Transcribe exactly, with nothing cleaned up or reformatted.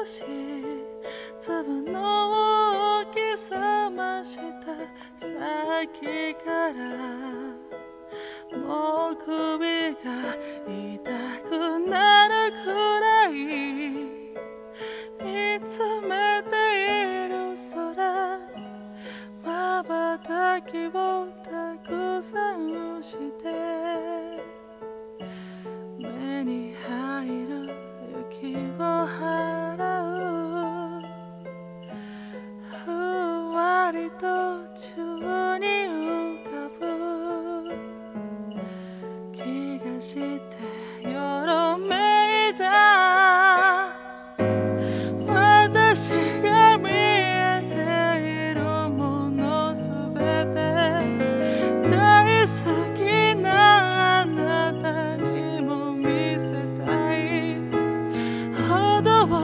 し粒の大きさ増した先からもう首が痛くなるくらい見つめている空瞬きをたくさんして目に入る雪を払うふわりと宙に浮かぶ気がしてよろめいた私が見えているものすべて大好きなあなたにも見せたいほど